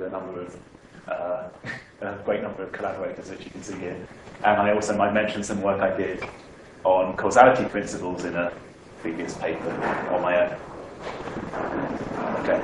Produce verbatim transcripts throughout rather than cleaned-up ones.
a number of, uh, a great number of collaborators, which you can see here. And I also might mention some work I did on causality principles in a previous paper on my own. Okay.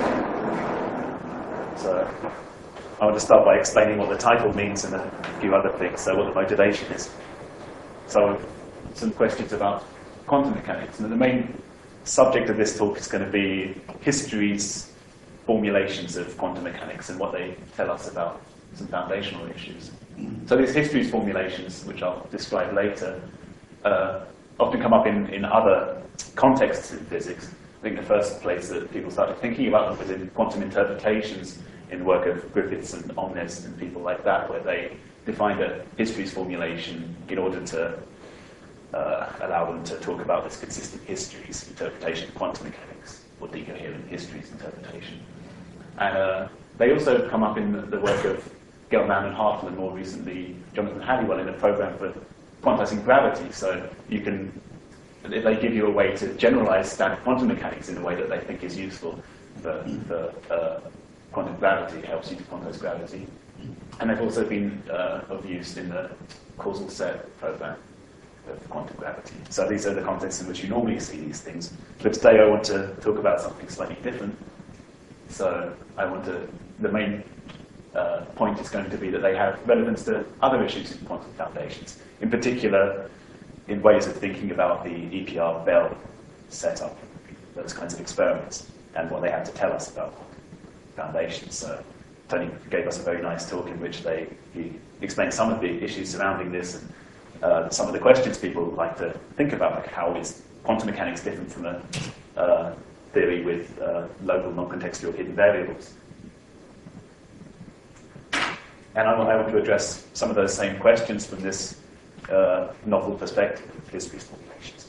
So I want to start by explaining what the title means and a few other things, so what the motivation is. So some questions about quantum mechanics. And the main subject of this talk is going to be history's formulations of quantum mechanics and what they tell us about some foundational issues. So these history's formulations, which I'll describe later, uh, often come up in, in other contexts in physics. I think the first place that people started thinking about them was in quantum interpretations in the work of Griffiths and Omnes and people like that, where they defined a history's formulation in order to uh, allow them to talk about this consistent histories interpretation of quantum mechanics, or decoherent histories interpretation. And uh, they also come up in the, the work of Gell-Mann and Hartle, and more recently Jonathan Halliwell, in a program for quantizing gravity. So you can, if they give you a way to generalize standard quantum mechanics in a way that they think is useful for, for uh, quantum gravity, it helps you to quantize gravity. And they've also been uh, of use in the causal set program of quantum gravity. So these are the contexts in which you normally see these things. But today I want to talk about something slightly different. So I want to, the main uh, point is going to be that they have relevance to other issues in quantum foundations, in particular in ways of thinking about the E P R Bell setup, those kinds of experiments, and what they have to tell us about foundations. So Tony gave us a very nice talk in which they he explained some of the issues surrounding this, and uh, some of the questions people like to think about, like how is quantum mechanics different from a uh, theory with uh, local non-contextual hidden variables. And I want, I want to address some of those same questions from this uh, novel perspective of history's formulations.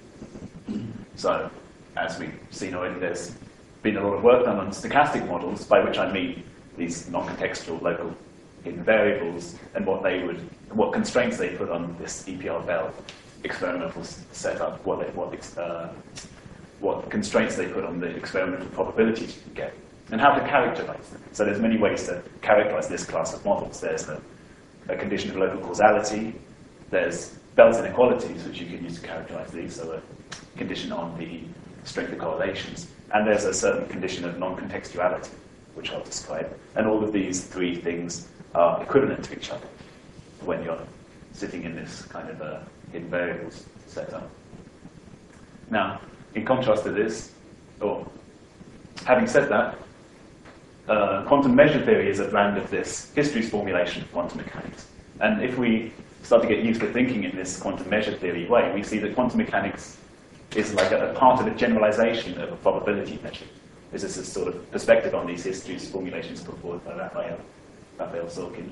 So, as we've seen already, there's been a lot of work done on stochastic models, by which I mean these non-contextual local hidden variables and what they would, what constraints they put on this E P R Bell experimental setup, what they, what uh, what constraints they put on the experimental probabilities you can get, and how to characterize them. So there's many ways to characterize this class of models. There's a, a condition of local causality. There's Bell's inequalities, which you can use to characterize these, so a condition on the strength of correlations. And there's a certain condition of non-contextuality, which I'll describe. And all of these three things are equivalent to each other when you're sitting in this kind of a hidden variables setup. Now, in contrast to this, or having said that, uh, quantum measure theory is a brand of this history's formulation of quantum mechanics. And if we start to get used to thinking in this quantum measure theory way, we see that quantum mechanics is like a, a part of a generalization of a probability measure. This is a sort of perspective on these histories formulations put forward by Raphael, Raphael Sorkin.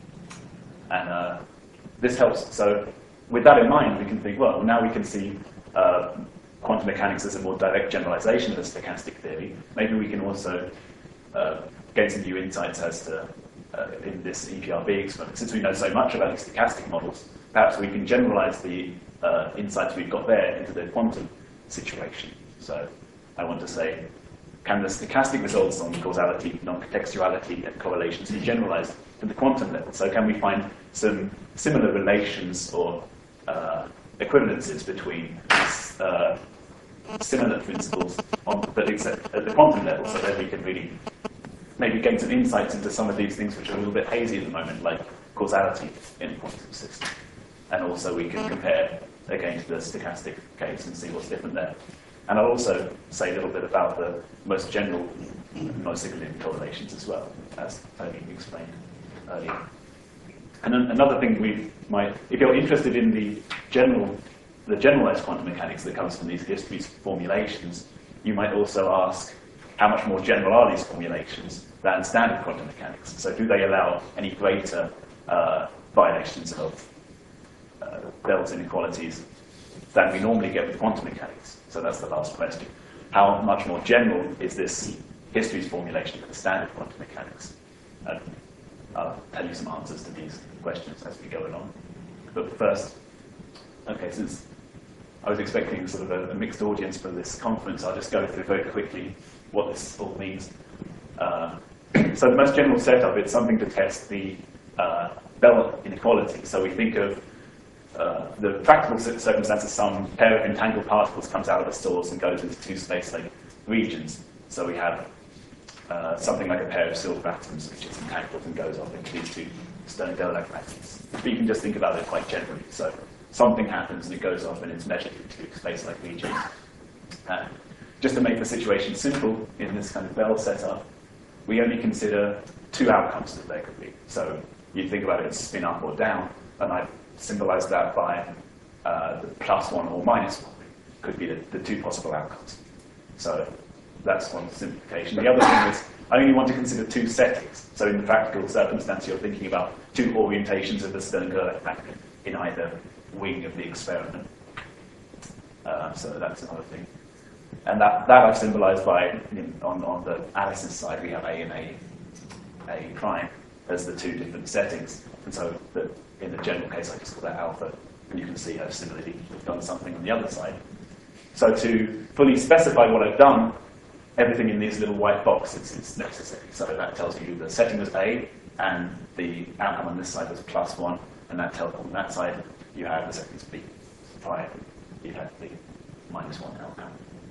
And uh, this helps. So with that in mind, we can think, well, now we can see uh, quantum mechanics as a more direct generalization of the stochastic theory. Maybe we can also uh, gain some new insights as to, uh, in this E P R B experiment. Since we know so much about these stochastic models, perhaps we can generalize the uh, insights we've got there into the quantum situation. So I want to say, can the stochastic results on causality, non-contextuality, and correlations be generalized to the quantum level? So can we find some similar relations or uh, equivalences between uh, similar principles on, that exist at the quantum level, so that we can really maybe gain some insights into some of these things which are a little bit hazy at the moment, like causality in a quantum system. And also we can compare again to the stochastic case and see what's different there. And I'll also say a little bit about the most general non-significant correlations as well, as Tony explained earlier. And then another thing we might, if you're interested in the general, the generalized quantum mechanics that comes from these histories formulations, you might also ask, how much more general are these formulations than standard quantum mechanics? So do they allow any greater uh, violations of uh, Bell's inequalities than we normally get with quantum mechanics? So that's the last question. How much more general is this histories formulation for the standard quantum mechanics? And I'll tell you some answers to these questions as we go along. But first, okay, since I was expecting sort of a, a mixed audience for this conference, I'll just go through very quickly what this all means. Uh, so the most general setup, it's something to test the uh, Bell inequality. So we think of uh, the practical circumstances, some pair of entangled particles comes out of a source and goes into two space-like regions. So we have uh, something like a pair of silver atoms, which is entangled and goes off into these two Stern-Gerlach atoms. But you can just think about it quite generally. So something happens and it goes off and it's measured in two space-like regions. And just to make the situation simple in this kind of Bell setup, we only consider two outcomes that there could be. So you think about it as spin up or down, and I symbolize that by uh, the plus one or minus one could be the, the two possible outcomes. So that's one simplification. The other thing is I only want to consider two settings. So in the practical circumstance, you're thinking about two orientations of the Stern-Gerlach pattern in either wing of the experiment. Uh, so that's another thing. And that, that I've symbolized by, in, on, on the Alice's side, we have A and A, A prime as the two different settings. And so the, in the general case, I just call that alpha. And you can see I've similarly done something on the other side. So to fully specify what I've done, everything in these little white boxes is necessary. So that tells you the setting was A, and the outcome on this side was plus one. And that tells on that side, you have the settings B. Prime, you have the minus one outcome.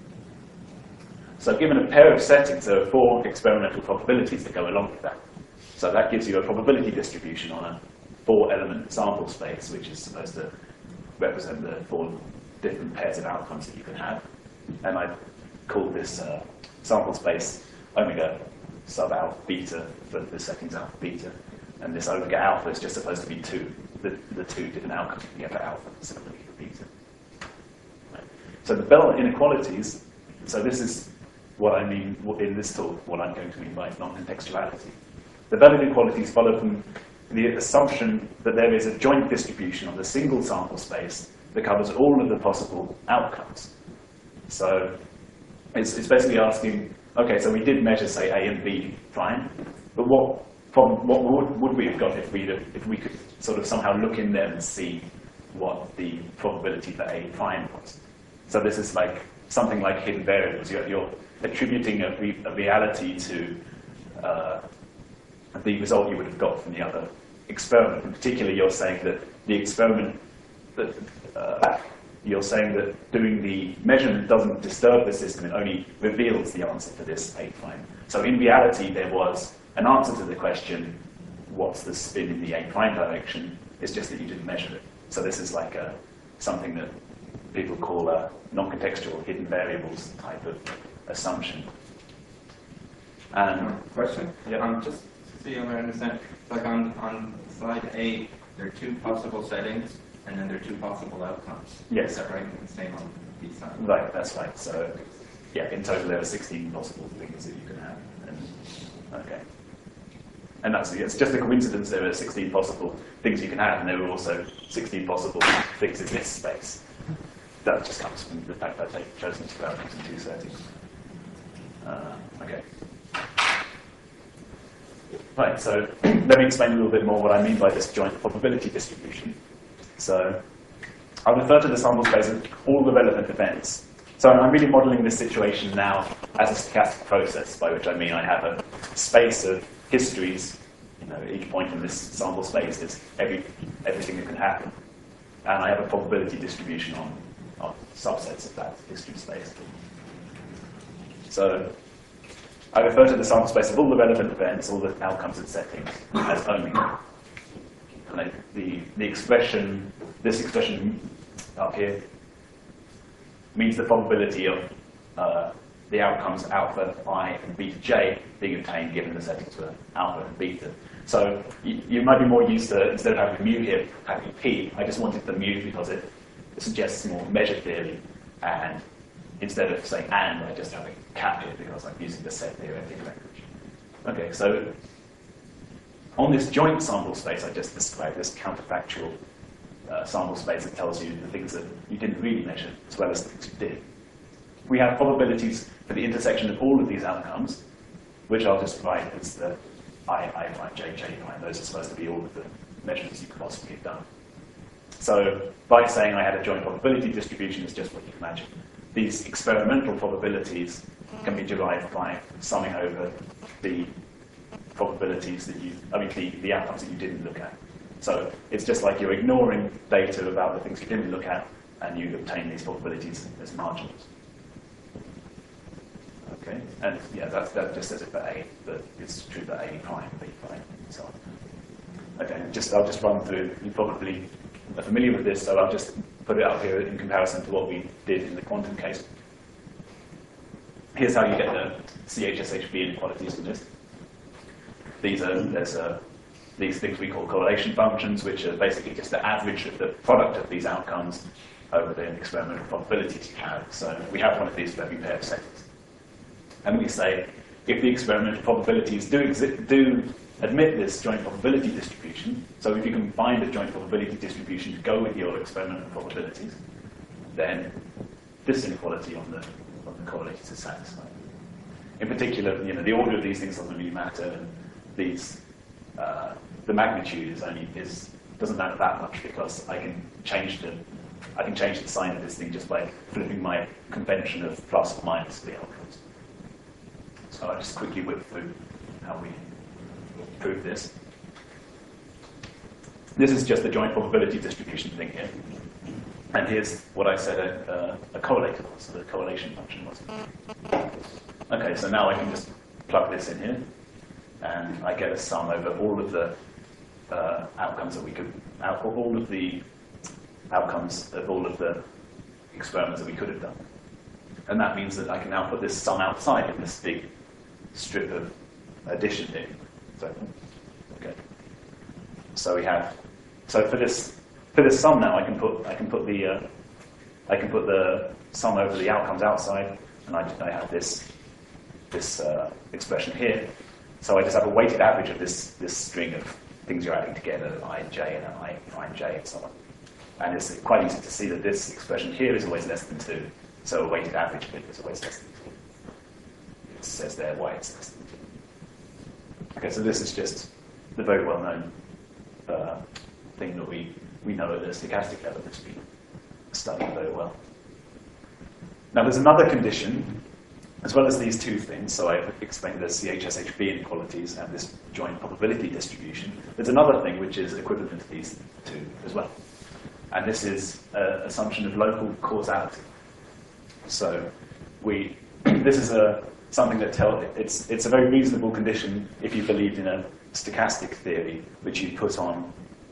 So given a pair of settings, there are four experimental probabilities that go along with that. So that gives you a probability distribution on a four-element sample space, which is supposed to represent the four different pairs of outcomes that you can have. And I call this uh, sample space omega sub alpha beta for the settings alpha beta. And this omega alpha is just supposed to be two, the, the two different outcomes you get for alpha, similarly for beta. Right. So the Bell inequalities, so this is what I mean in this talk, what I'm going to mean by non-contextuality. The Bell inequalities follow from the assumption that there is a joint distribution on the single sample space that covers all of the possible outcomes. So it's, it's basically asking, okay, so we did measure, say, A and B prime, but what, from, what would, would we have got if, we'd have, if we could sort of somehow look in there and see what the probability for A prime was? So this is like something like hidden variables. You're, you're attributing a, re a reality to uh, the result you would have got from the other experiment. In particular, you're saying that the experiment, that uh, you're saying that doing the measurement doesn't disturb the system, it only reveals the answer for this A prime. So in reality, there was an answer to the question, what's the spin in the A prime direction? It's just that you didn't measure it. So this is like a, something that people call a non-contextual hidden variables type of assumption. And question? Yeah. Um, just so you understand, like on, on slide eight, there are two possible settings, and then there are two possible outcomes. Yes. Is that right? And the same on B side. Right, that's right. So, yeah, in total there are sixteen possible things that you can have. And, okay. And that's it's just a coincidence there are sixteen possible things you can have, and there are also sixteen possible things in this space. That just comes from the fact that I've chosen to go into two settings. Uh, okay. Right, so let me explain a little bit more what I mean by this joint probability distribution. So I'll refer to the sample space as all the relevant events. So I'm really modeling this situation now as a stochastic process, by which I mean I have a space of histories. You know, each point in this sample space is every, everything that can happen. And I have a probability distribution on, on subsets of that history space. So I refer to the sample space of all the relevant events, all the outcomes and settings, as omega. And I, the, the expression, this expression up here, means the probability of uh, the outcomes alpha I and beta j being obtained given the settings for alpha and beta. So you, you might be more used to, instead of having mu here, having p. I just wanted the mu because it suggests more measure theory, and instead of saying and, I just have a cap here because I'm using the set theoretic language. Okay, so on this joint sample space I just described, this counterfactual uh, sample space that tells you the things that you didn't really measure as well as the things you did. We have probabilities for the intersection of all of these outcomes, which I'll just write as the I, I prime, j, j prime. Those are supposed to be all of the measurements you could possibly have done. So by saying I had a joint probability distribution is just what you can imagine. These experimental probabilities can be derived by summing over the probabilities that you, I mean, the, the outcomes that you didn't look at. So it's just like you're ignoring data about the things you didn't look at, and you obtain these probabilities as marginals. Okay, and yeah, that, that just says it for A, but it's true for A prime, B prime, and so on. Okay, just I'll just run through. You probably are familiar with this, so I'll just put it up here in comparison to what we did in the quantum case. Here's how you get the C H S H B inequalities from this. These are there's a these things we call correlation functions, which are basically just the average of the product of these outcomes over the experimental probabilities you have. So we have one of these for every pair of settings. And we say, if the experimental probabilities do, exi do admit this joint probability distribution, so if you can find a joint probability distribution to go with your experimental probabilities, then this inequality on the, on the correlated is satisfied. In particular, you know, the order of these things doesn't really matter, and these Uh, the magnitude is only is doesn't matter that much because I can change the I can change the sign of this thing just by flipping my convention of plus or minus the outcomes. So I'll just quickly whip through how we prove this. This is just the joint probability distribution thing here, and here's what I said a, a, a correlator was, so the correlation function was. Okay, so now I can just plug this in here. And I get a sum over all of the uh, outcomes that we could, out, all of the outcomes of all of the experiments that we could have done. And that means that I can now put this sum outside in this big strip of addition here. So, okay. So we have, so for this for this sum now, I can put I can put the uh, I can put the sum over the outcomes outside, and I, I have this this uh, expression here. So I just have a weighted average of this, this string of things you're adding together, I and j and I prime j and so on. And it's quite easy to see that this expression here is always less than two. So a weighted average of it is always less than two. It says there why it's less than two. Okay, so this is just the very well-known uh, thing that we, we know at the stochastic level that's been studied very well. Now there's another condition as well as these two things, so I've explained the C H S H B inequalities and this joint probability distribution. There's another thing which is equivalent to these two as well. And this is an assumption of local causality. So we, this is a, something that tells, it's, it's a very reasonable condition if you believed in a stochastic theory, which you put on,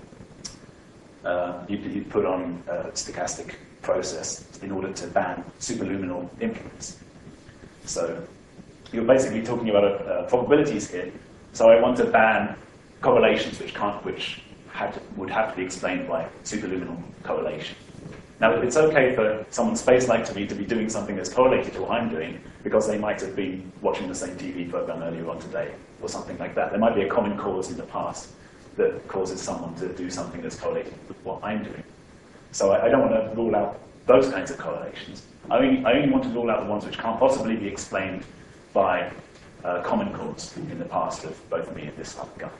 uh, you, you put on a stochastic process in order to ban superluminal influence. So you're basically talking about uh, probabilities here. So I want to ban correlations which can't, which had to, would have to be explained by superluminal correlation. Now it's okay for someone space-like to me to be doing something that's correlated to what I'm doing because they might have been watching the same T V program earlier on today or something like that. There might be a common cause in the past that causes someone to do something that's correlated with what I'm doing. So I, I don't want to rule out those kinds of correlations. I only, I only want to rule out the ones which can't possibly be explained by uh, common cause in the past of both me and this other guy.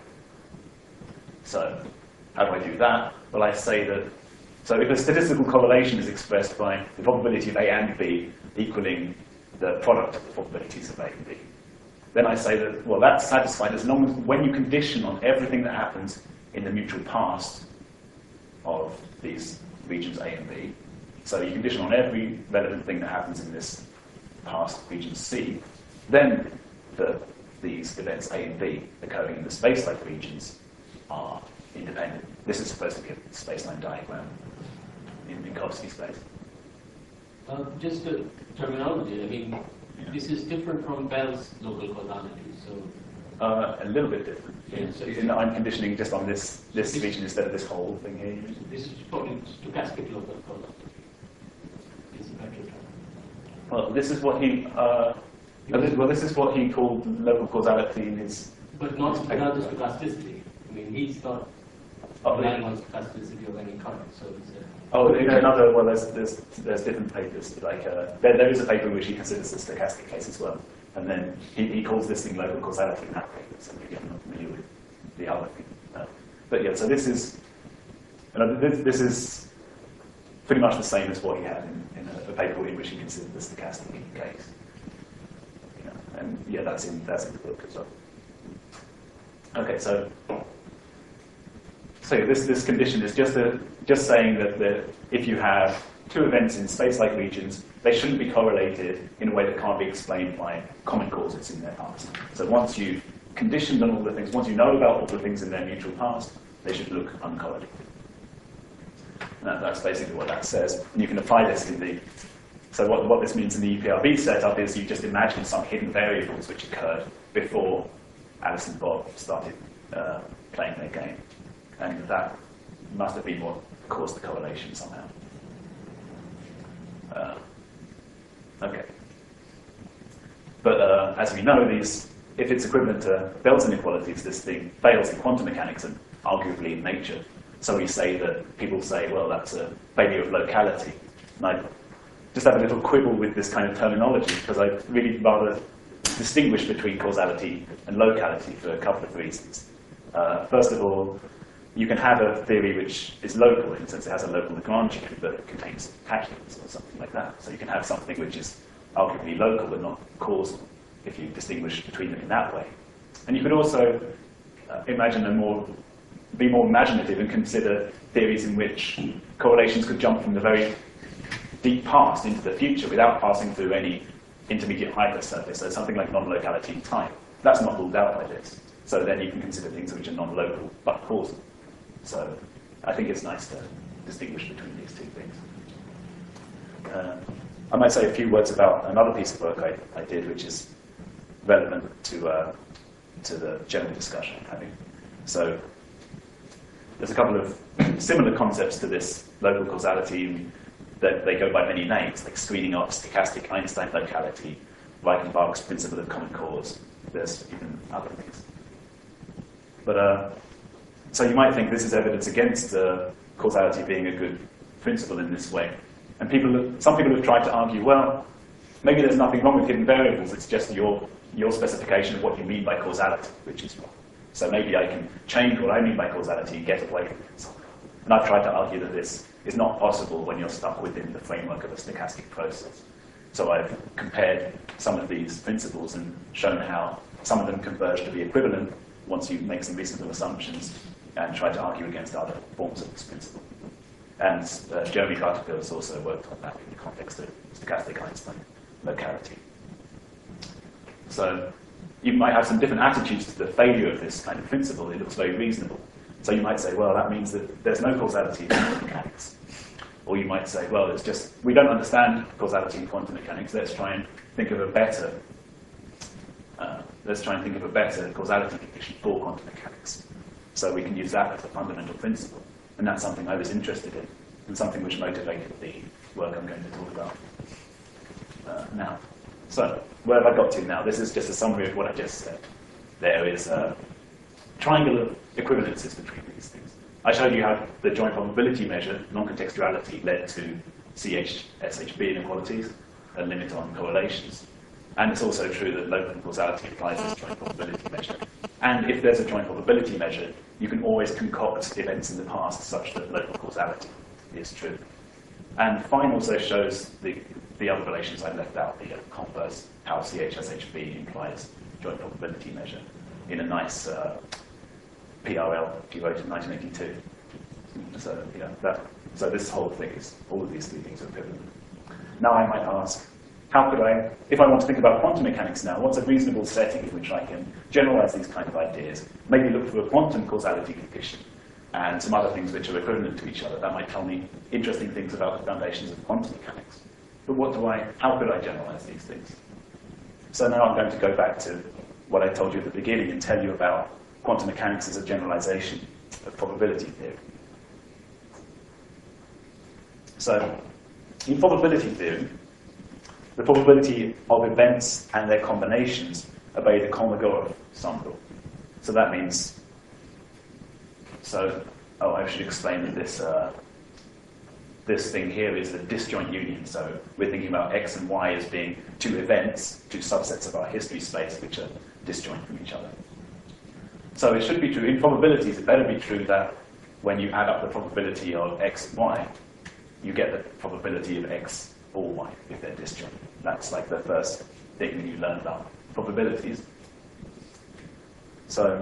So how do I do that? Well, I say that, so if a statistical correlation is expressed by the probability of A and B equaling the product of the probabilities of A and B, then I say that, well, that's satisfied as long as when you condition on everything that happens in the mutual past of these regions A and B, so you condition on every relevant thing that happens in this past region C, then the, these events A and B occurring in the space-like regions are independent. This is supposed to be a space-line diagram in Minkowski space. Uh, just a terminology, I mean, Yeah. this is different from Bell's local causality, so... Uh, a little bit different. Yeah, so In that I'm conditioning just on this, this region instead of this whole thing here. this is probably stochastic local causality. It's a better term. Well, this is what he, uh, well, this is what he called local causality in his... But not without the stochasticity. I mean, he's not Oh, relying on stochasticity of any kind, so it's a... Oh, another, well, there's, there's, there's different papers. Like, uh, there, there is a paper in which he considers the stochastic case as well. And then he, he calls this thing local causality in that paper, so maybe I'm not familiar with the other thing. Uh, but yeah, so this is, you know, this, this is pretty much the same as what he had in, in a, a paper in which he considered the stochastic case. You know, and yeah, that's in, that's in the book as well. Okay, so so this this condition is just a, just saying that the, if you have two events in space-like regions, they shouldn't be correlated in a way that can't be explained by common causes in their past. So once you've conditioned on all the things, once you know about all the things in their mutual past, they should look uncorrelated. And that, that's basically what that says. And you can apply this in the... So what, what this means in the E P R B setup is you just imagine some hidden variables which occurred before Alice and Bob started uh, playing their game. And that must have been what caused the correlation somehow. Uh, okay. But uh, as we know, these, if it's equivalent to Bell's inequalities, this thing fails in quantum mechanics and arguably in nature. So we say that people say, well, that's a failure of locality. And I just have a little quibble with this kind of terminology because I really rather distinguish between causality and locality for a couple of reasons. Uh, first of all, you can have a theory which is local, in the sense it has a local Lagrangian that contains calculus or something like that. So you can have something which is arguably local but not causal, if you distinguish between them in that way. And you could also uh, imagine a more, be more imaginative and consider theories in which correlations could jump from the very deep past into the future without passing through any intermediate hypersurface, so something like non-locality in time. That's not ruled out by this. So then you can consider things which are non-local but causal. So I think it's nice to distinguish between these two things. Uh, I might say a few words about another piece of work I, I did, which is relevant to, uh, to the general discussion I'm having. So there's a couple of similar concepts to this local causality that they go by many names, like screening off stochastic Einstein locality, Reichenbach's principle of common cause. There's even other things. But uh, so you might think this is evidence against uh, causality being a good principle in this way. And people, some people have tried to argue, well, maybe there's nothing wrong with hidden variables, it's just your, your specification of what you mean by causality, which is wrong. So maybe I can change what I mean by causality and get away from it. And I've tried to argue that this is not possible when you're stuck within the framework of a stochastic process. So I've compared some of these principles and shown how some of them converge to be equivalent once you make some reasonable assumptions and try to argue against other forms of this principle. And uh, Jeremy Carter has also worked on that in the context of stochastic Einstein locality. So you might have some different attitudes to the failure of this kind of principle. It looks very reasonable. So you might say, well, that means that there's no causality in quantum mechanics. Or you might say, well, it's just, we don't understand causality in quantum mechanics. Let's try and think of a better, uh, let's try and think of a better causality condition for quantum mechanics. So we can use that as a fundamental principle. And that's something I was interested in, and something which motivated the work I'm going to talk about uh, now. So, where have I got to now? This is just a summary of what I just said. There is uh, triangular equivalences between these things. I showed you how the joint probability measure, non-contextuality, led to C H S H B inequalities, a limit on correlations. And it's also true that local causality applies this joint probability measure. And if there's a joint probability measure, you can always concoct events in the past such that local causality is true. And Fine also shows the, the other relations I left out, the uh, converse, how C H S H B implies joint probability measure in a nice uh, P R L he wrote in nineteen eighty-two. So, yeah, that, so this whole thing is, all of these three things are equivalent. Now I might ask, how could I, if I want to think about quantum mechanics now, what's a reasonable setting in which I can generalize these kind of ideas? Maybe look for a quantum causality condition and some other things which are equivalent to each other. That might tell me interesting things about the foundations of quantum mechanics. But what do I, how could I generalize these things? So now I'm going to go back to what I told you at the beginning and tell you about quantum mechanics as a generalization of probability theory. So, in probability theory, the probability of events and their combinations obey the Kolmogorov sum rule. So that means, so, oh, I should explain that this, uh, this thing here is the disjoint union. So we're thinking about X and Y as being two events, two subsets of our history space, which are disjoint from each other. So it should be true, in probabilities, it better be true that when you add up the probability of X and Y, you get the probability of X or Y if they're disjoint. That's like the first thing that you learn about probabilities. So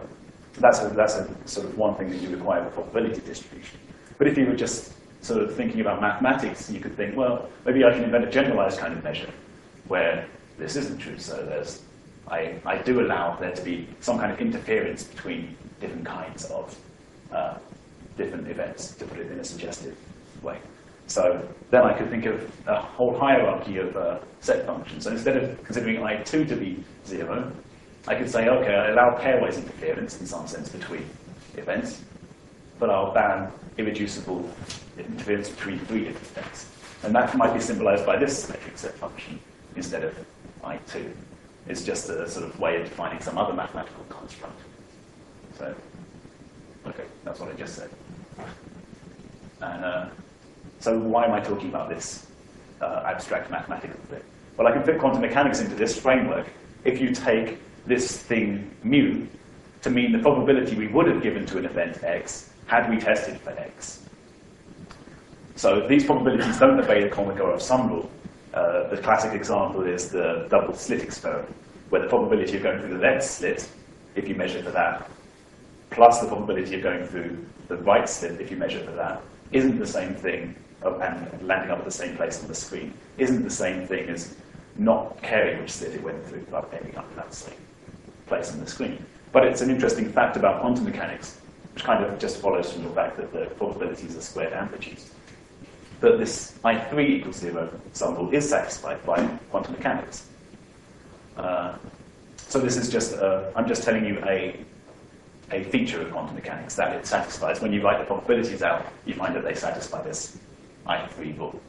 that's a, that's a sort of one thing that you require for probability distribution. But if you were just sort of thinking about mathematics, you could think, well, maybe I can invent a generalized kind of measure where this isn't true. So there's, I, I do allow there to be some kind of interference between different kinds of uh, different events, to put it in a suggestive way. So then I could think of a whole hierarchy of uh, set functions. So instead of considering I two to be zero, I could say, okay, I allow pairwise interference in some sense between events, but I'll ban irreducible interference between three different events. And that might be symbolized by this symmetric set function instead of I two. It's just a sort of way of defining some other mathematical construct. So, okay, that's what I just said. And uh, so why am I talking about this uh, abstract mathematical thing? Well, I can fit quantum mechanics into this framework if you take this thing mu to mean the probability we would have given to an event x had we tested for x. So these probabilities don't obey the Kolmogorov sum rule. Uh, the classic example is the double slit experiment, where the probability of going through the left slit, if you measure for that, plus the probability of going through the right slit, if you measure for that, isn't the same thing, of, and landing up at the same place on the screen, isn't the same thing as not caring which slit it went through, but ending up at that same place on the screen. But it's an interesting fact about quantum mechanics, which kind of just follows from the fact that the probabilities are squared amplitudes, that this I three equals zero sum rule is satisfied by quantum mechanics. Uh, so this is just, uh, I'm just telling you a, a feature of quantum mechanics that it satisfies. When you write the probabilities out, you find that they satisfy this I three rule.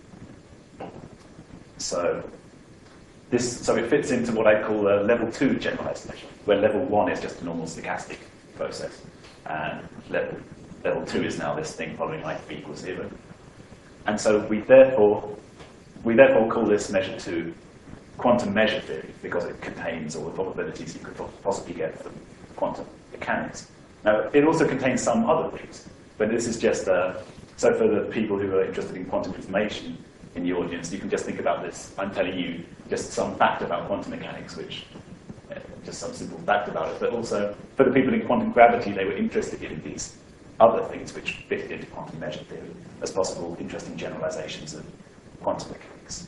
So this, so it fits into what I call a level two generalized measure, where level one is just a normal stochastic process, and level, level two is now this thing following I three equals zero. And so we therefore, we therefore call this measure two quantum measure theory, because it contains all the probabilities you could possibly get from quantum mechanics. Now, it also contains some other things, but this is just, uh, so for the people who are interested in quantum information in the audience, you can just think about this. I'm telling you just some fact about quantum mechanics, which, uh, just some simple fact about it, but also for the people in quantum gravity, they were interested in these other things which fit into quantum measure theory as possible interesting generalizations of quantum mechanics.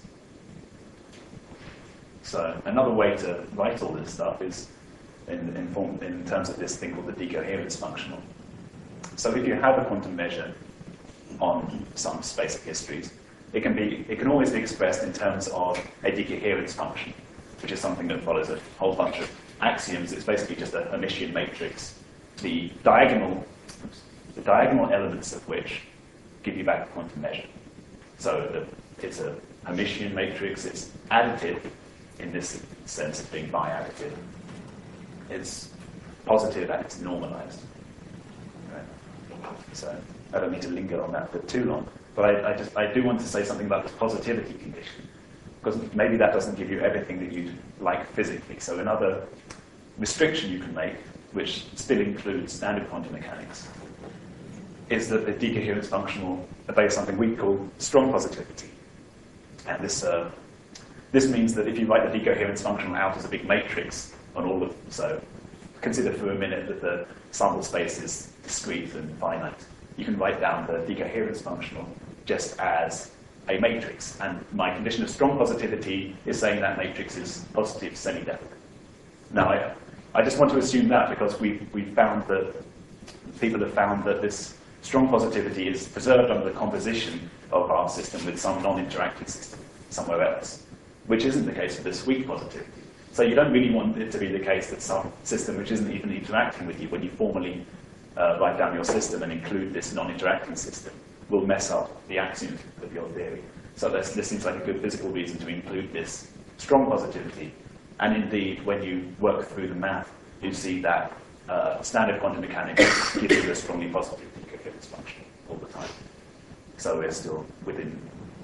So another way to write all this stuff is in, in, form, in terms of this thing called the decoherence functional. So if you have a quantum measure on some space of histories, it can, be, it can always be expressed in terms of a decoherence function, which is something that follows a whole bunch of axioms. It's basically just a Hermitian matrix, the diagonal the diagonal elements of which give you back a quantum measure. So the, it's a Hermitian matrix, it's additive in this sense of being bi-additive. It's positive and it's normalized. Right? So I don't need to linger on that for too long, but I, I, just, I do want to say something about this positivity condition, because maybe that doesn't give you everything that you'd like physically. So another restriction you can make, which still includes standard quantum mechanics, is that the decoherence functional obeys something we call strong positivity. And this, uh, this means that if you write the decoherence functional out as a big matrix on all of, so consider for a minute that the sample space is discrete and finite. You can write down the decoherence functional just as a matrix. And my condition of strong positivity is saying that matrix is positive semi-definite. Now, I, I just want to assume that because we we found that people have found that this strong positivity is preserved under the composition of our system with some non-interacting system somewhere else, which isn't the case with this weak positivity. So you don't really want it to be the case that some system which isn't even interacting with you when you formally uh, write down your system and include this non-interacting system will mess up the axioms of your theory. So this, this seems like a good physical reason to include this strong positivity. And indeed, when you work through the math, you see that uh, standard quantum mechanics gives you a strongly positive decoherence function all the time. So we're still within,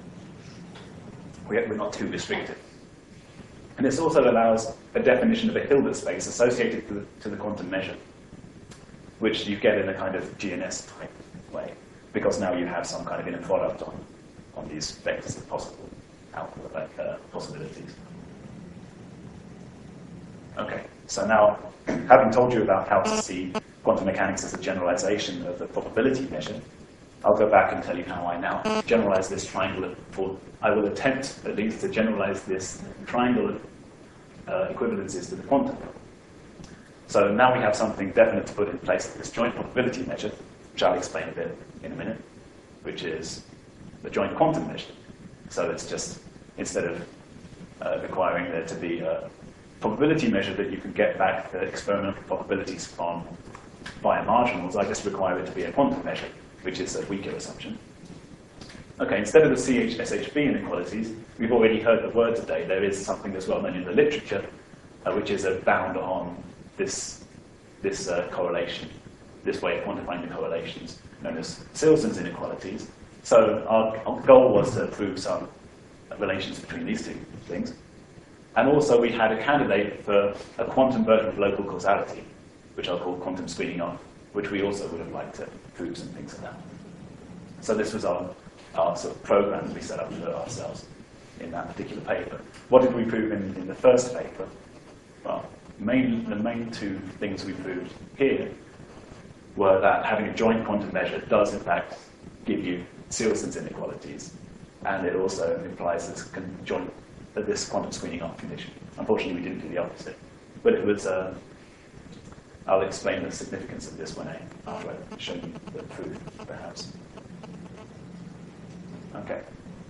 we're not too restrictive. And this also allows a definition of a Hilbert space associated to the, to the quantum measure, which you get in a kind of G N S type way, because now you have some kind of inner product on, on these vectors of possible output, like uh, possibilities. Okay, So now, having told you about how to see quantum mechanics as a generalization of the probability measure, I'll go back and tell you how I now generalize this triangle for, I will attempt at least to generalize this triangle of uh, equivalences to the quantum. So now we have something definite to put in place of this joint probability measure, which I'll explain a bit in a minute, which is the joint quantum measure. So it's just, instead of uh, requiring there to be a probability measure that you can get back the experimental probabilities from via marginals, I just require it to be a quantum measure, which is a weaker assumption. Okay, instead of the C H S H B inequalities, we've already heard the word today. There is something that's well known in the literature, uh, which is a bound on this, this uh, correlation, this way of quantifying the correlations, known as Silson's inequalities. So our, our goal was to prove some relations between these two things. And also we had a candidate for a quantum version of local causality, which I'll call quantum screening off, which we also would have liked to prove some things about. So this was our, our sort of program that we set up for ourselves in that particular paper. What did we prove in, in the first paper? Well, main, the main two things we proved here were that having a joint quantum measure does in fact give you Silson's inequalities, and it also implies this joint, uh, this quantum screening off condition. Unfortunately, we didn't do the opposite, but it was. Uh, I'll explain the significance of this when I after I show you the proof, perhaps. Okay.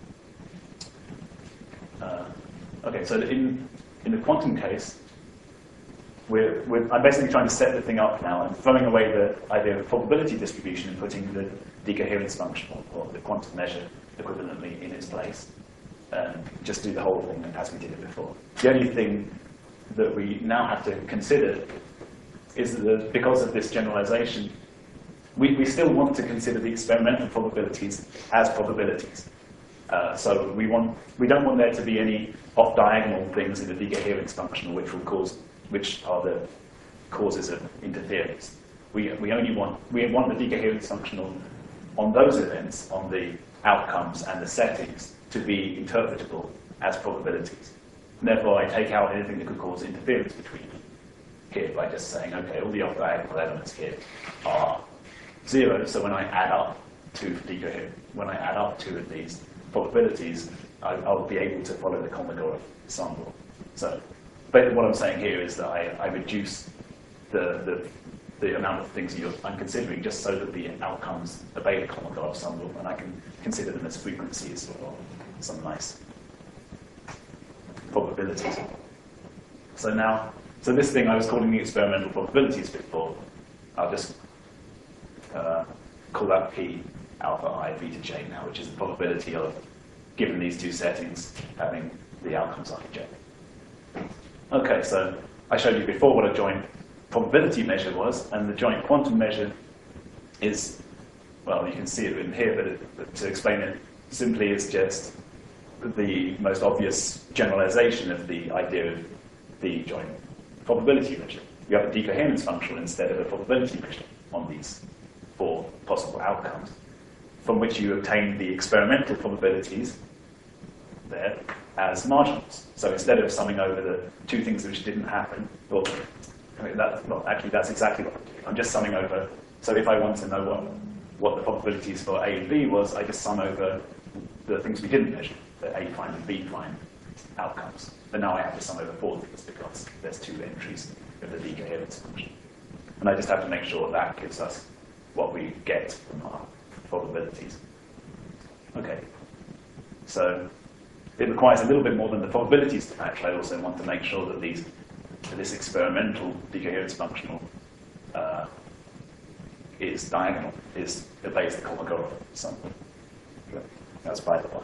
Uh, okay. So in in the quantum case, we're, we're I'm basically trying to set the thing up now and throwing away the idea of probability distribution and putting the decoherence function or the quantum measure equivalently in its place, and just do the whole thing as we did it before. The only thing that we now have to consider is that because of this generalization, we, we still want to consider the experimental probabilities as probabilities. Uh, so we want we don't want there to be any off-diagonal things in the decoherence function which will cause which are the causes of interference. We we only want we want the decoherence function on, on those events, on the outcomes and the settings, to be interpretable as probabilities. And therefore, I take out anything that could cause interference between them here by just saying, okay, all the off-diagonal elements here are zero. So when I add up two decoherent, when I add up two of these probabilities, I, I'll be able to follow the Kolmogorov ensemble. So, but what I'm saying here is that I, I reduce the, the the amount of things you're, I'm considering just so that the outcomes obey the Kolmogorov ensemble, and I can consider them as frequencies or some nice probabilities. So now, so this thing I was calling the experimental probabilities before, I'll just uh, call that P alpha I beta j now, which is the probability of, given these two settings, having the outcomes I j. Okay, so I showed you before what a joint probability measure was, and the joint quantum measure is, well, you can see it written here, but, it, but to explain it simply, it's just the most obvious generalization of the idea of the joint probability measure. You have a decoherence function instead of a probability measure on these four possible outcomes, from which you obtain the experimental probabilities there as marginals. So instead of summing over the two things which didn't happen, or I mean, that, well, actually, that's exactly what I'm doing. I'm just summing over. So if I want to know what, what the probabilities for A and B was, I just sum over the things we didn't measure, the A prime and B prime outcomes. But now I have to sum over four things because there's two entries of the decoherence function. And I just have to make sure that gives us what we get from our probabilities. Okay. So it requires a little bit more than the probabilities to match. I also want to make sure that these this experimental decoherence functional uh, is diagonal, is obeys the Kolmogorov ensemble. That's by the way.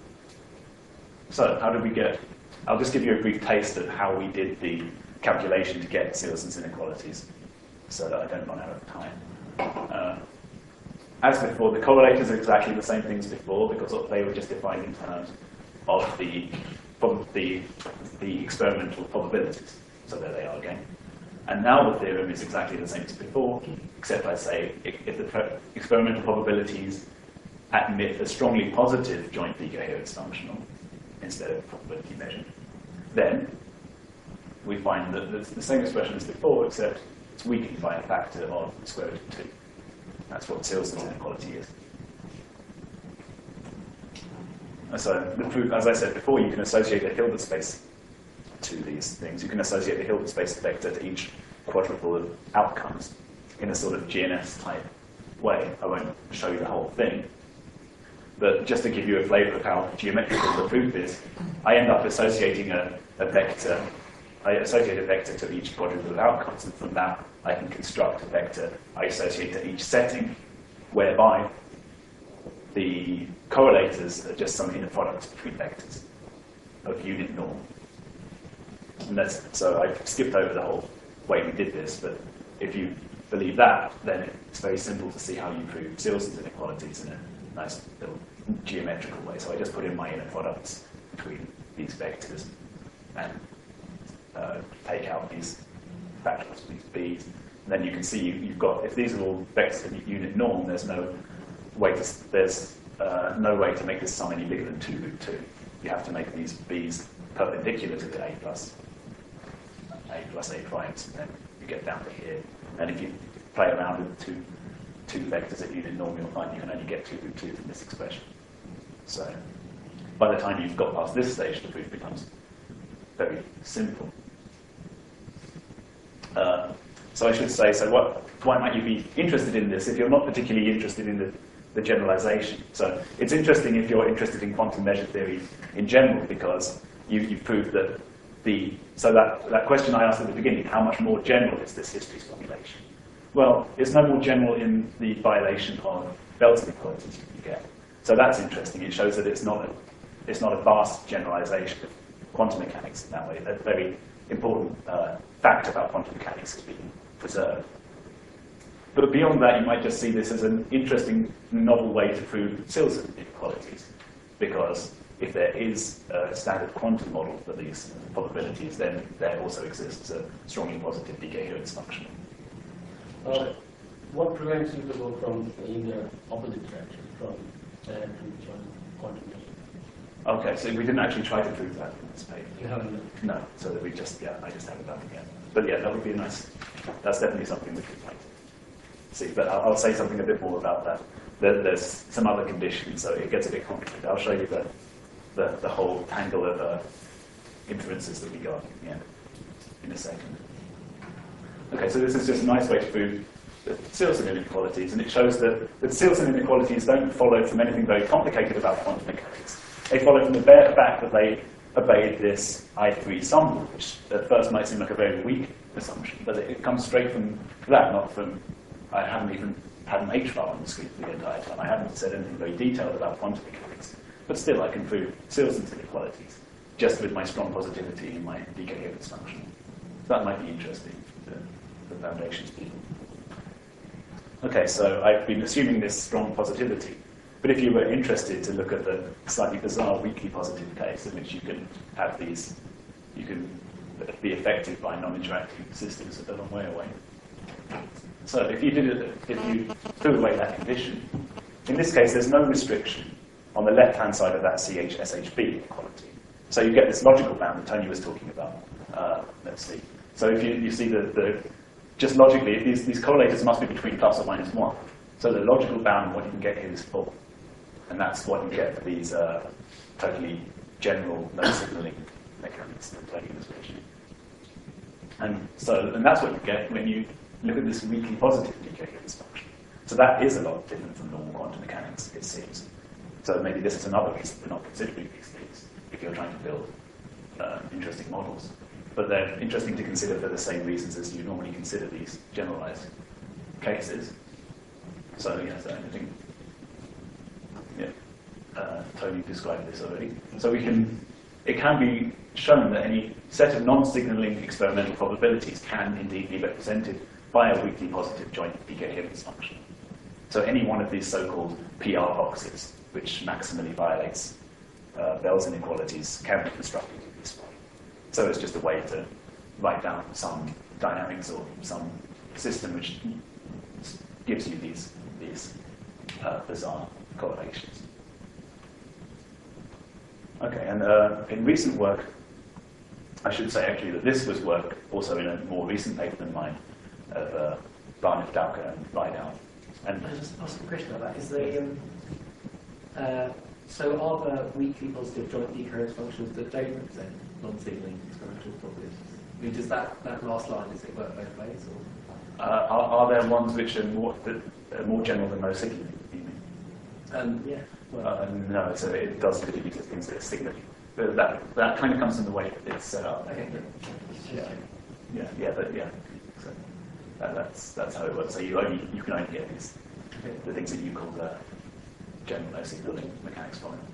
So how did we get? I'll just give you a brief taste of how we did the calculation to get Silson's inequalities, so that I don't run out of time. Uh, as before, the correlators are exactly the same things before because they were just defined in terms of the the the experimental probabilities. So there they are again. And now the theorem is exactly the same as before, except I say if, if the experimental probabilities admit a strongly positive joint decoherence functional instead of probability measure, then we find that it's the same expression as before, except it's weakened by a factor of the square root of two. That's what Silson's inequality is. And so, the proof, as I said before, you can associate a Hilbert space to these things. You can associate the Hilbert space vector to each quadruple of outcomes in a sort of G N S type way. I won't show you the whole thing. But just to give you a flavour of how geometrical the proof is, I end up associating a, a vector. I associate a vector to each quadruple of outcomes, and from that I can construct a vector I associate to each setting, whereby the correlators are just some inner products between vectors of unit norm. And that's, so I skipped over the whole way we did this, but if you believe that, then it's very simple to see how you prove Silson's inequalities in a nice little geometrical way. So I just put in my inner products between these vectors and uh, take out these factors, these b's. And then you can see you, you've got, if these are all vectors of unit norm, there's no way to, there's uh, no way to make this sum any bigger than two root two. You have to make these b's perpendicular to the a plus a plus a primes, and then you get down to here. And if you play around with two two vectors at unit norm, you'll find you can only get two root two from this expression. So by the time you've got past this stage, the proof becomes very simple. Uh, so I should say, so what, why might you be interested in this if you're not particularly interested in the, the generalization? So it's interesting if you're interested in quantum measure theory in general, because you, you've proved that the, so that, that question I asked at the beginning, how much more general is this histories formulation? Well, it's no more general in the violation of Bell's inequalities you get. So that's interesting. It shows that it's not a, it's not a vast generalization of quantum mechanics in that way. A very important uh, fact about quantum mechanics is being preserved. But beyond that, you might just see this as an interesting, novel way to prove Silson inequalities, because if there is a standard quantum model for these probabilities, then there also exists a strongly positive decoherence function. Uh, what prevents you to go from in the opposite direction, from there to join quantum measure? Okay, so we didn't actually try to prove that in this paper. You haven't? No, so that we just, yeah, I just haven't done it yet. But yeah, that would be nice. That's definitely something we could like to see. But I'll, I'll say something a bit more about that. There, there's some other conditions, so it gets a bit complicated. I'll show you the, the, the whole tangle of uh, inferences that we got yeah, in a second. Okay, so this is just a nice way to prove the Silson inequalities, and it shows that the Silson inequalities don't follow from anything very complicated about quantum mechanics. They follow from the bare fact that they obeyed this I three sum rule, which at first might seem like a very weak assumption, but it, it comes straight from that, not from, I haven't even had an H bar on the screen for the entire time. I haven't said anything very detailed about quantum mechanics, but still I can prove Silson's inequalities just with my strong positivity in my decoherence function. So that might be interesting for the, the foundations people. Okay, so I've been assuming this strong positivity. But if you were interested to look at the slightly bizarre weakly positive case in which you can have these, you can be affected by non-interacting systems a long way away. So if you did it, if you threw away that condition, in this case there's no restriction on the left-hand side of that C H S H B inequality. So you get this logical bound that Tony was talking about. Uh, let's see. So if you, you see the, the just logically, these, these correlators must be between plus or minus one. So the logical bound of what you can get here is four. And that's what you get for these uh, totally general no signaling mechanics that Tony was mentioning. And so, and that's what you get when you look at this weakly positive decoherence function. So that is a lot different from normal quantum mechanics, it seems. So maybe this is another reason for not considering these things if you're trying to build uh, interesting models. But they're interesting to consider for the same reasons as you normally consider these generalized cases. So yes, I think yeah, uh, Tony described this already. So we can, it can be shown that any set of non-signaling experimental probabilities can indeed be represented by a weakly positive joint decoherence function. So any one of these so-called P R boxes, which maximally violates uh, Bell's inequalities, can be constructed in this way. So it's just a way to write down some dynamics or some system which gives you these, these uh, bizarre correlations. Okay, and uh, in recent work, I should say actually that this was work also in a more recent paper than mine of uh, Barnett, Dowker and Rideout. And Can I just ask a question about that? Is the, um, uh, so are there weakly positive joint decoherence functions that don't represent non-signaling experimental properties? I mean, does that, that last line, does it work both ways? Or? uh, are, are there ones which are more, that are more general than no signaling? You mean? Um, yeah. Well, Uh, no, so it does contribute to things that are signaling. But that, that kind of comes from the way that it's set up. okay. Yeah, yeah, yeah, but yeah. So that, that's that's how it works. So you only you can only get these Okay. the things that you call the general no signaling mechanics from it.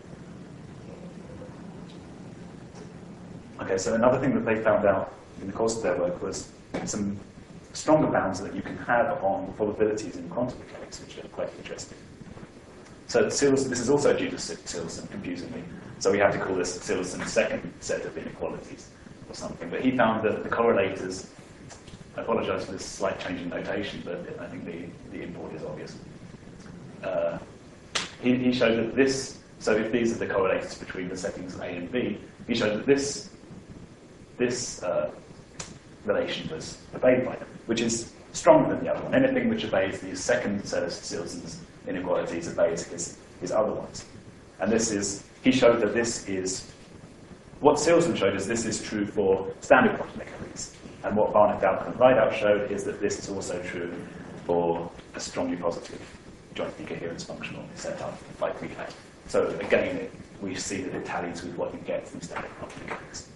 Okay, so another thing that they found out in the course of their work was some stronger bounds that you can have on probabilities in quantum mechanics, which are quite interesting. So Searleson, this is also due to Searleson, confusingly. So we have to call this Searleson's second set of inequalities or something. But he found that the correlators, I apologize for this slight change in notation, but I think the, the import is obvious. Uh, he, he showed that this, so if these are the correlators between the settings A and B, he showed that this, this uh, relation was obeyed by them, which is stronger than the other one. Anything which obeys the second set of Searleson's inequalities obeys his, his other ones. And this is, he showed that this is, what Searleson showed is this is true for standard quantum mechanics. And what Barnett, Dowker and Rideout showed is that this is also true for a strongly positive joint decoherence functional setup like we had. So again, it, we see that it tallies with what you get from standard quantum mechanics.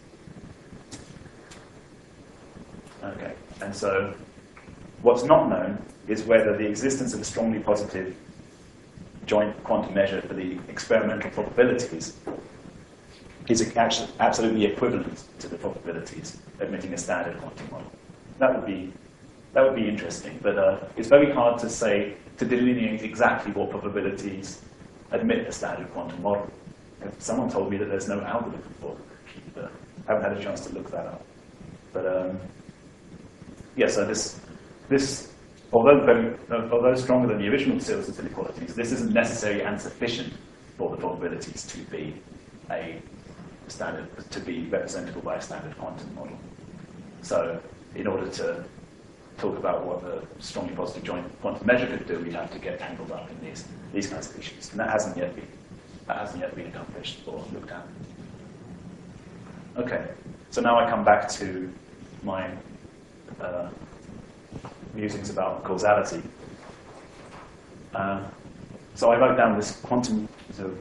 Okay, and so what's not known is whether the existence of a strongly positive joint quantum measure for the experimental probabilities is actually absolutely equivalent to the probabilities admitting a standard quantum model. That would be that would be interesting, but uh, it's very hard to say to delineate exactly what probabilities admit a standard quantum model. If someone told me that there's no algorithm for it, but I haven't had a chance to look that up. But um, yeah, so this this although very, although stronger than the original Searleson's inequalities, this isn't necessary and sufficient for the probabilities to be a standard to be representable by a standard quantum model. So in order to talk about what the strongly positive joint quantum measure could do, we'd have to get tangled up in these these kinds of issues, and that hasn't yet been that hasn't yet been accomplished or looked at. Okay, so now I come back to my uh, musings about causality. Uh, so I wrote down this quantum. So,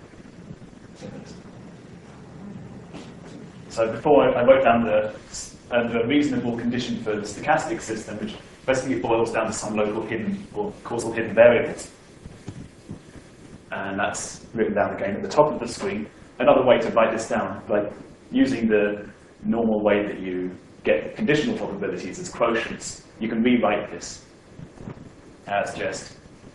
so before I wrote down the, uh, the reasonable condition for the stochastic system, which basically boils down to some local hidden or causal hidden variables. And that's written down again at the top of the screen. Another way to write this down, like using the normal way that you get conditional probabilities as quotients, you can rewrite this as just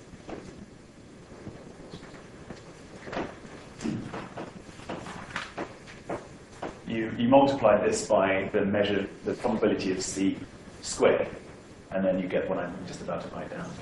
you, you multiply this by the measure, the probability of C squared, and then you get what I'm just about to write down.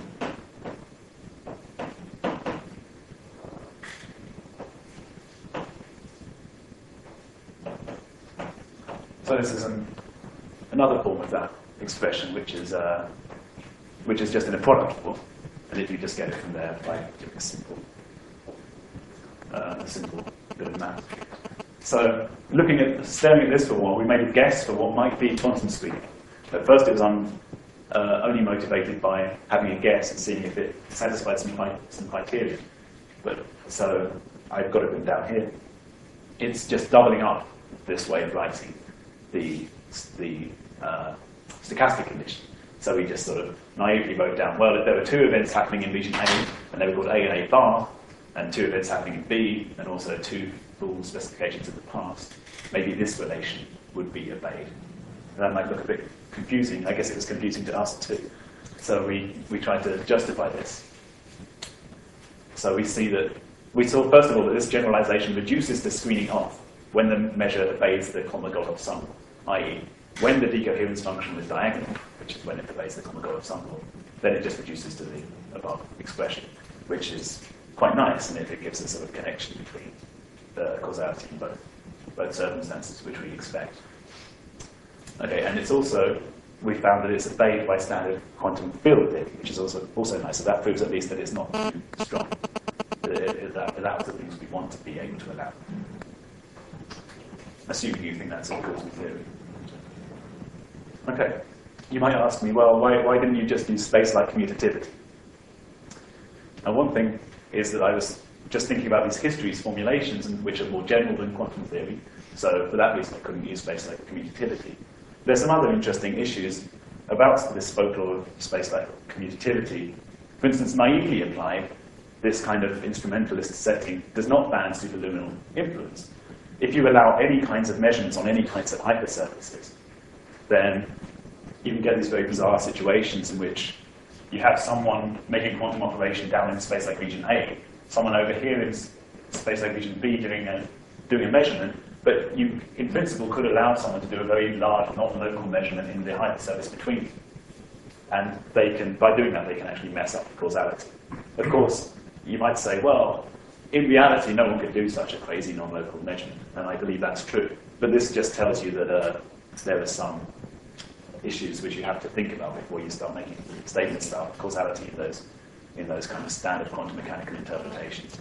So this is an, another form of that expression, which is uh, which is just in a product form, and if you just get it from there by doing a simple, uh, a simple bit of math. So looking at staring at this for a while, we made a guess for what might be quantum screening. At first, it was un, uh, only motivated by having a guess and seeing if it satisfied some some criteria. But so I've got it written down here. It's just doubling up this way of writing the, the uh, stochastic condition. So we just sort of naively wrote down, well, if there were two events happening in region A, and they were called A and A bar, and two events happening in B, and also two full specifications of the past, maybe this relation would be obeyed. And that might look a bit confusing. I guess it was confusing to us too. So we, we tried to justify this. So we see that, we saw first of all that this generalization reduces the screening off when the measure obeys the Kolmogorov sum, that is, when the decoherence function is diagonal, which is when it obeys the Kolmogorov sum, then it just reduces to the above expression, which is quite nice, and it gives a sort of connection between the causality in both, both circumstances, which we expect. Okay, and it's also, we found that it's obeyed by standard quantum field theory, which is also also nice. So that proves at least that it's not too strong. That it, it, that allows the things we want to be able to allow. Assuming you think that's a causal theory. Okay, you might ask me, well, why, why didn't you just use space-like commutativity? Now, one thing is that I was just thinking about these histories formulations, and which are more general than quantum theory. So for that reason, I couldn't use space-like commutativity. There's some other interesting issues about this folklore of space-like commutativity. For instance, naively applied, this kind of instrumentalist setting does not ban superluminal influence. If you allow any kinds of measurements on any kinds of hypersurfaces, then you can get these very bizarre situations in which you have someone making a quantum operation down in space-like region A, someone over here in space-like region B doing a, doing a measurement, but you, in principle, could allow someone to do a very large, non-local measurement in the hypersurface between them. And they can, by doing that, they can actually mess up the causality. Of course, you might say, well, in reality, no one could do such a crazy non-local measurement, and I believe that's true. But this just tells you that uh, there are some issues which you have to think about before you start making statements about causality in those, in those kind of standard quantum mechanical interpretations.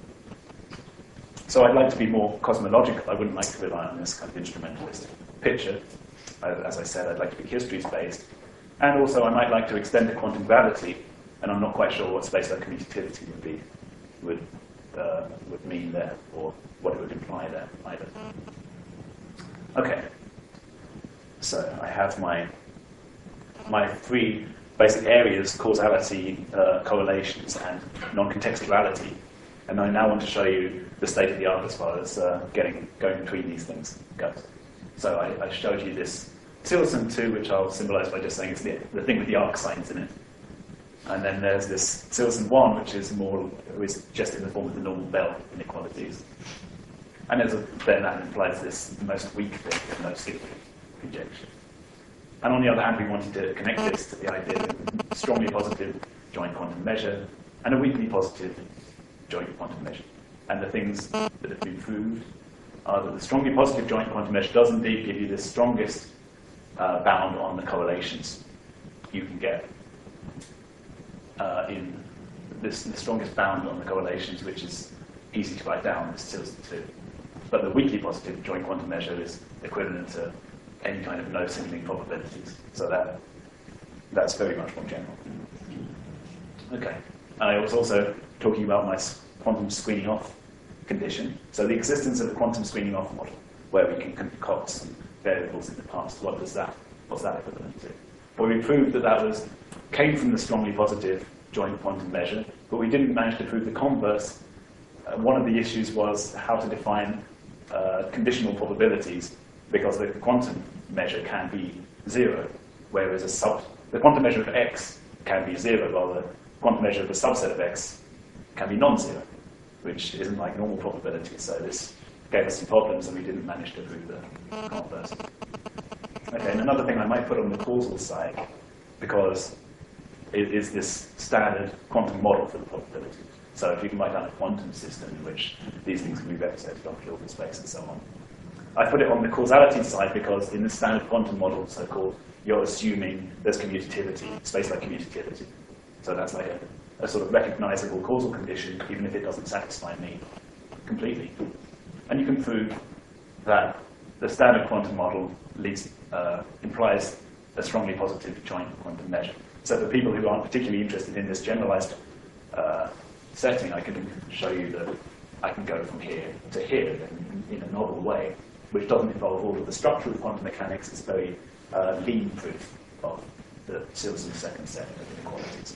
So I'd like to be more cosmological. I wouldn't like to rely on this kind of instrumentalist picture. As I said, I'd like to be histories-based. And also, I might like to extend to quantum gravity, and I'm not quite sure what space-like commutativity would be, would, uh, would mean there, or what it would imply there either. Okay. So I have my, my three basic areas, causality, uh, correlations, and non-contextuality. And I now want to show you the state of the art as far as uh, getting, going between these things goes. So I, I showed you this Tillotson two, which I'll symbolize by just saying it's the, the thing with the arc signs in it. And then there's this Tillotson one, which is more, is just in the form of the normal Bell inequalities. And there's a, then that implies this most weak thing, the most significant conjecture. And on the other hand, we wanted to connect this to the idea of a strongly positive joint quantum measure and a weakly positive joint quantum measure. And the things that have been proved are that the strongly positive joint quantum measure does indeed give you the strongest uh, bound on the correlations you can get uh, in this, the strongest bound on the correlations, which is easy to write down, is Tillotson two. But the weakly positive joint quantum measure is equivalent to any kind of no signaling probabilities. So that that's very much more general. Okay. I was also talking about my quantum screening off condition. So the existence of the quantum screening off model, where we can concoct some variables in the past. What does that? What's that equivalent to? Well, we proved that that was came from the strongly positive joint quantum measure, but we didn't manage to prove the converse. Uh, one of the issues was how to define uh, conditional probabilities, because the quantum measure can be zero, whereas a sub the quantum measure of x can be zero, while the quantum measure of a subset of x can be non-zero, which isn't like normal probability. So this gave us some problems, and we didn't manage to prove the converse. Okay, and another thing I might put on the causal side, because it is this standard quantum model for the probability. So if you can write down a quantum system in which these things can be represented on Hilbert space and so on. I put it on the causality side because in the standard quantum model, so-called, you're assuming there's commutativity, space-like commutativity. So that's like a, a sort of recognizable causal condition, even if it doesn't satisfy me completely. And you can prove that the standard quantum model leads, uh, implies a strongly positive joint quantum measure. So for people who aren't particularly interested in this generalized uh, setting, I can show you that I can go from here to here in, in a novel way, which doesn't involve all of the structure of quantum mechanics. It's very uh, lean proof of the Tillotson second set of inequalities.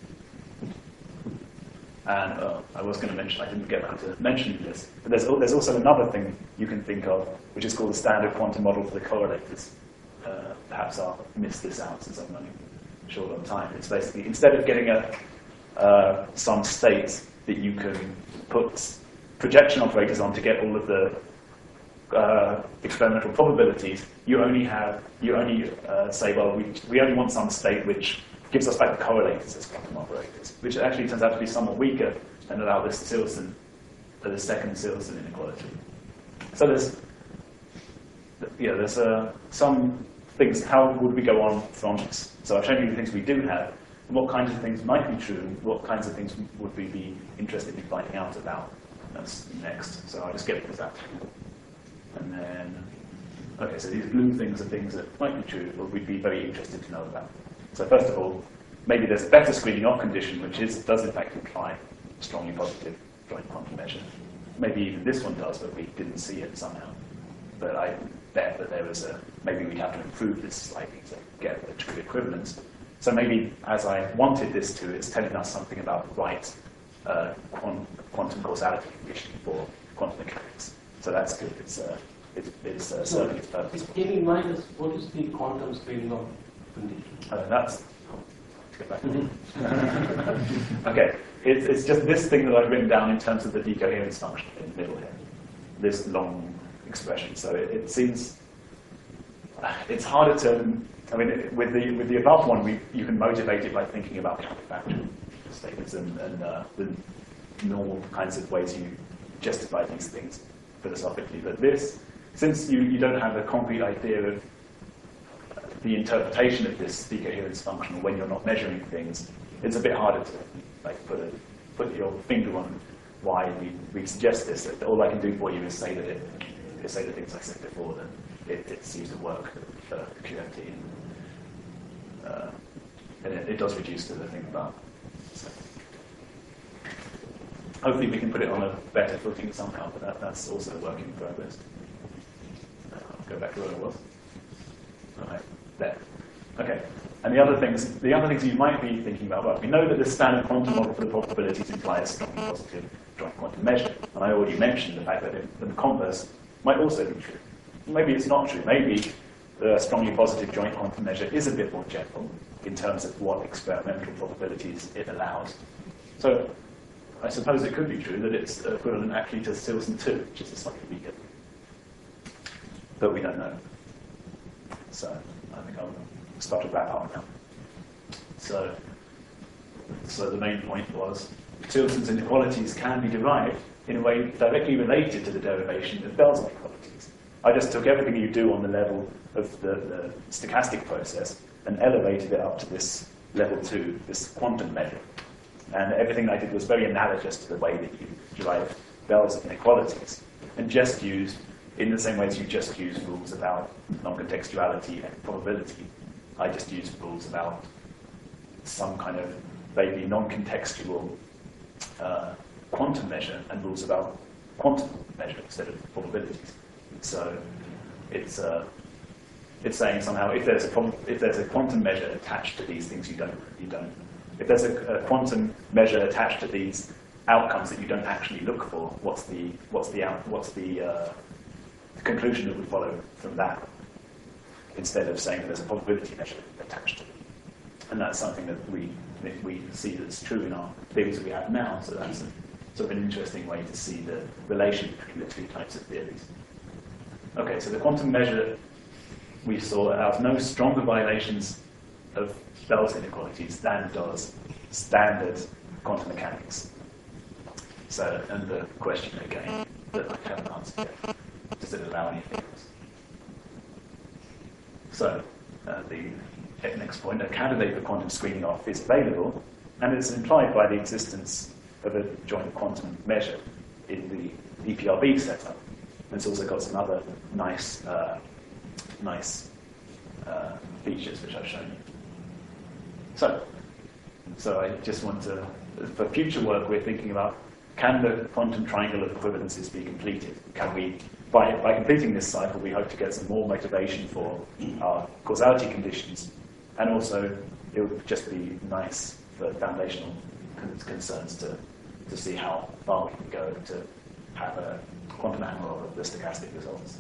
And uh, I was going to mention, I didn't get around to mentioning this, but there's, there's also another thing you can think of, which is called the standard quantum model for the correlators. Uh, perhaps I'll miss this out since I'm running short on time. It's basically, instead of getting a, uh, some state that you can put projection operators on to get all of the uh, experimental probabilities, you only have, you only uh, say, well, we, we only want some state which gives us back the correlators as quantum operators, which actually turns out to be somewhat weaker and allow this Tillotson, uh, the second Tillotson inequality. So there's, yeah, there's uh, some things, how would we go on from this? So I've shown you the things we do have, and what kinds of things might be true, what kinds of things would we be interested in finding out about. That's next. So I'll just get to that. And then, okay, so these blue things are things that might be true, but we'd be very interested to know about. So first of all, maybe there's a better screening off condition, which is does in fact imply strongly positive joint quantum measure. Maybe even this one does, but we didn't see it somehow. But I bet that there was a, maybe we'd have to improve this slightly to get a true equivalence. So maybe, as I wanted this to, it's telling us something about the right uh, quant quantum causality condition for quantum mechanics. So that's good. It's, uh, it's, it's uh, serving its purpose. Can you remind us what is the quantum screening of condition? Uh, that's. Get back. Mm-hmm. Okay, it's, it's just this thing that I've written down in terms of the decoherence function in the middle here. This long expression. So it, it seems it's harder to. I mean, with the with the above one, we you can motivate it by thinking about counterfactual statements and, and uh, the normal kinds of ways you justify these things philosophically. But this, since you, you don't have a concrete idea of the interpretation of this decoherence function when you're not measuring things, it's a bit harder to like put a, put your finger on why we, we suggest this. All I can do for you is say that it is say the things I said before, that it, it seems to work for Q M T. And, uh, and it, it does reduce to the thing about. So. Hopefully we can put it on a better footing somehow, but that, that's also a work in progress. Uh, I'll go back to where I was. All right, there. Okay. And the other things, the other things you might be thinking about, well, we know that the standard quantum model for the probabilities implies strongly positive joint quantum measure. And I already mentioned the fact that it, the converse might also be true. Maybe it's not true. Maybe the strongly positive joint quantum measure is a bit more general in terms of what experimental probabilities it allows. So I suppose it could be true that it's equivalent actually to Stilson two, which is a slightly weaker. But we don't know. So I think I'll start to wrap up now. So, so the main point was Stilson's inequalities can be derived in a way directly related to the derivation of Bell's inequalities. I just took everything you do on the level of the, the stochastic process and elevated it up to this level two, this quantum measure. And everything I did was very analogous to the way that you derive Bell's inequalities, and just used, in the same way as you just use rules about non-contextuality and probability, I just used rules about some kind of vaguely non-contextual uh, quantum measure and rules about quantum measure instead of probabilities. So it's uh, it's saying somehow if there's a prob if there's a quantum measure attached to these things, you don't you don't. If there's a, a quantum measure attached to these outcomes that you don't actually look for, what's the what's the out, what's the, uh, the conclusion that would follow from that? Instead of saying that there's a probability measure attached to it, and that's something that we that we see that's true in our theories that we have now. So that's a, sort of an interesting way to see the relation between the two types of theories. Okay, so the quantum measure we saw allows no stronger violations of Bell's inequalities than does standard quantum mechanics. So, and the question again that I haven't answered yet, does it allow anything else? So, uh, the next point, a candidate for quantum screening off is available, and it's implied by the existence of a joint quantum measure in the E P R B setup. And it's also got some other nice, uh, nice uh, features which I've shown you. So, so I just want to, for future work, we're thinking about, can the quantum triangle of equivalences be completed? Can we, by, by completing this cycle, we hope to get some more motivation for our causality conditions, and also it would just be nice for foundational concerns to, to see how far we can go to have a quantum analog of the stochastic results.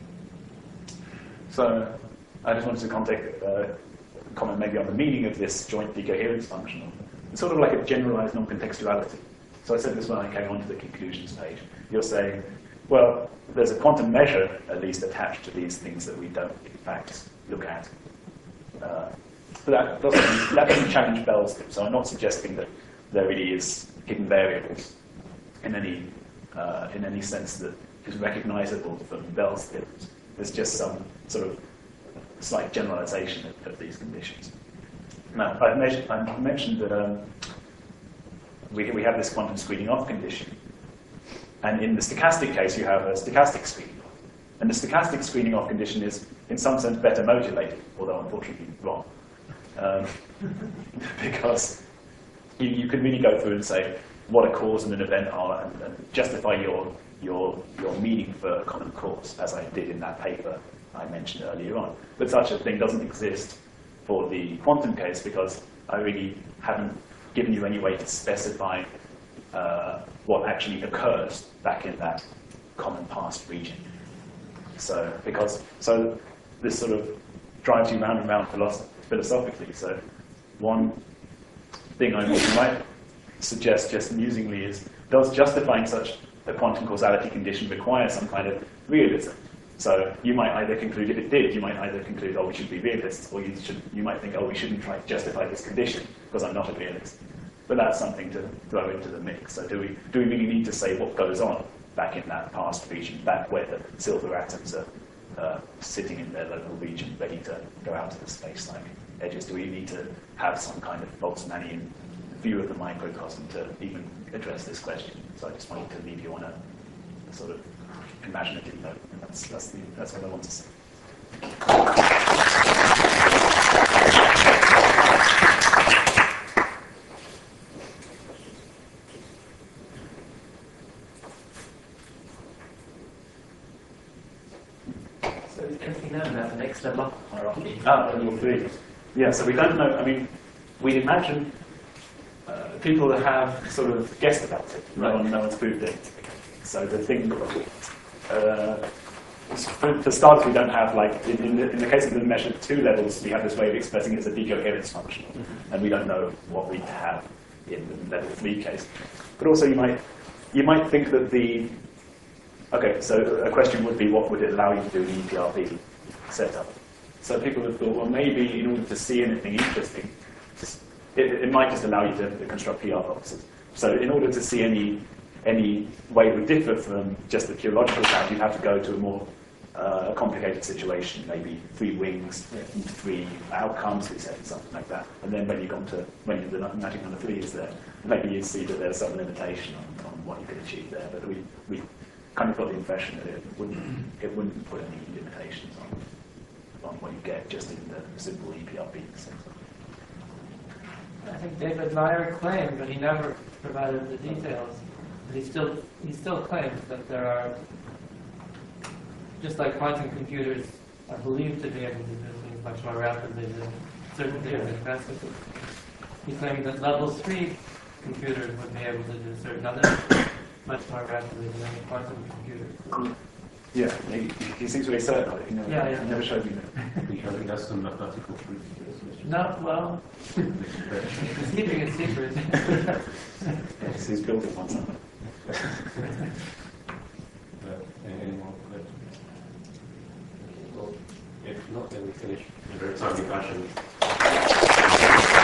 So I just wanted to contact, uh, comment maybe on the meaning of this joint decoherence function. It's sort of like a generalized non-contextuality. So I said this when I came onto the conclusions page. You're saying, well, there's a quantum measure, at least, attached to these things that we don't, in fact, look at. Uh, but that doesn't, that doesn't challenge Bell's theorem. So I'm not suggesting that there really is hidden variables in any, uh, in any sense that is recognizable from Bell's theorems. There's just some sort of slight generalization of, of these conditions. Now, I've mentioned, I mentioned that um, we, we have this quantum screening off condition. And in the stochastic case, you have a stochastic screening off. And the stochastic screening off condition is, in some sense, better modulated, although unfortunately wrong. Um, because you, you can really go through and say what a cause and an event are and, and justify your, your, your meaning for a common cause, as I did in that paper I mentioned earlier on. But such a thing doesn't exist for the quantum case because I really haven't given you any way to specify uh, what actually occurs back in that common past region. So, because, so this sort of drives you round and round philosophically. So one thing I might suggest just amusingly is, does justifying such a quantum causality condition require some kind of realism? So you might either conclude, if it did, you might either conclude, oh, we should be realists, or you, should, you might think, oh, we shouldn't try to justify this condition because I'm not a realist. But that's something to throw into the mix. So do we, do we really need to say what goes on back in that past region, back where the silver atoms are uh, sitting in their local region, ready to go out to the space-like edges? Do we need to have some kind of Boltzmannian view of the microcosm to even address this question? So I just wanted to leave you on a, a sort of imaginative note, and that's, that's, the, that's what I want to say. So is anything known about the next level up hierarchy? Ah, level three. Yeah, so we don't know, I mean, we'd imagine uh, people that have sort of guessed about it. No, one, no one's proved it. So the thing, uh, for, for starters, we don't have, like, in, in, the, in the case of the measured two levels, we have this way of expressing it as a decoherence function. Mm-hmm. And we don't know what we have in the level three case. But also you might, you might think that the, okay, so a question would be, what would it allow you to do in the E P R P setup? So people have thought, well, maybe in order to see anything interesting, it, it might just allow you to construct P R boxes. So in order to see any any way it would differ from just the pure logical sound, you have to go to a more uh, complicated situation, maybe three wings, three outcomes, we said, something like that. And then when you come to, when the magic number three is there, maybe you see that there's some limitation on, on what you could achieve there. But we, we kind of got the impression that it wouldn't, it wouldn't put any limitations on, on what you get just in the simple E P R P sense. I think David Meyer claimed, but he never provided the details. But he still he still claims that there are, just like quantum computers are believed to be able to do things much more rapidly than certain things in classical. He claimed that level three computers would be able to do certain others much more rapidly than any quantum computer. Yeah, he, he seems really certain of it. He never, Yeah, yeah. he never showed me that. Because it has some mathematical proof. Not well. He's keeping it secret. Yes, he's built it once. Uh, any more questions? Well, if not, then we finish in a very timely fashion.